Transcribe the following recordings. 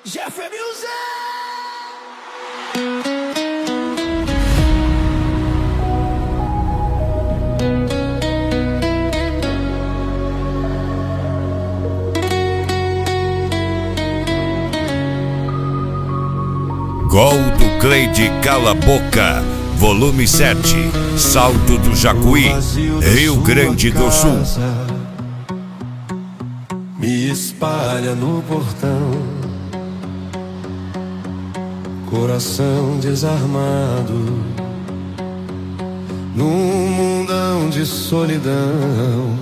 Jeffrey Music! Gol do Cleide Cala Boca, volume 7, Salto do Jacuí, Rio Grande do Sul. Me espalha no portão, coração desarmado, num mundão de solidão.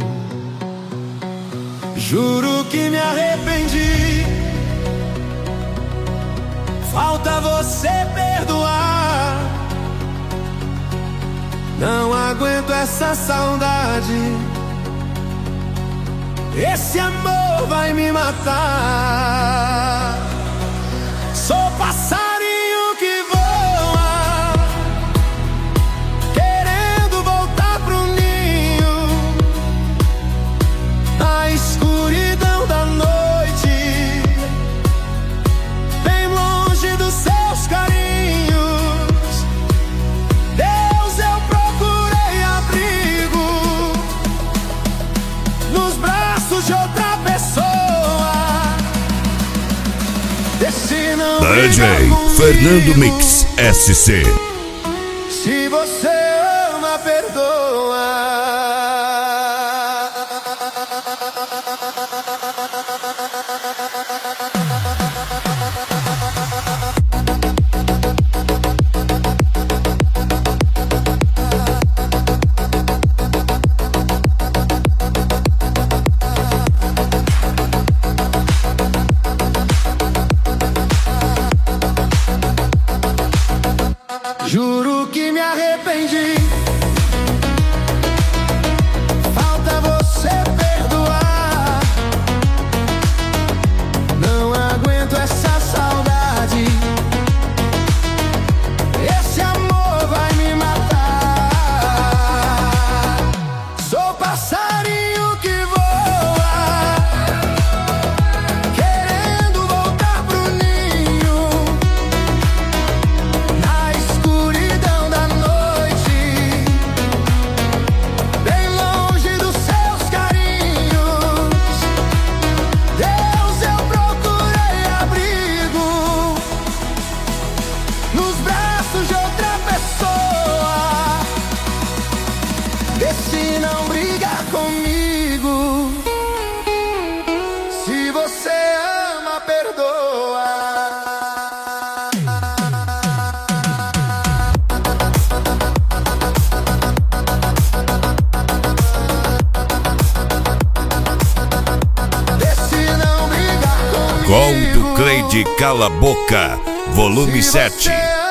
Juro que me arrependi, falta você perdoar. Não aguento essa saudade, esse amor vai me matar. Sou passarinho que voa, querendo voltar pro ninho, na escuridão da noite, bem longe dos seus carinhos. Deus, eu procurei abrigo nos braços de outra pessoa. DJ Fernando Mix SC. Se você ama, perdoa. Juro que me arrependi, falta você perdoar. Não aguento essa saudade, esse amor vai me matar. Sou passarinho que voa, querendo voltar pro ninho, na escuridão da noite, bem longe dos seus carinhos. Deus, eu procurei abrigo nos braços de outra pessoa. Vê se não briga comigo. Se você ama, perdoa. Gol do Cleide Cala Boca, volume 7.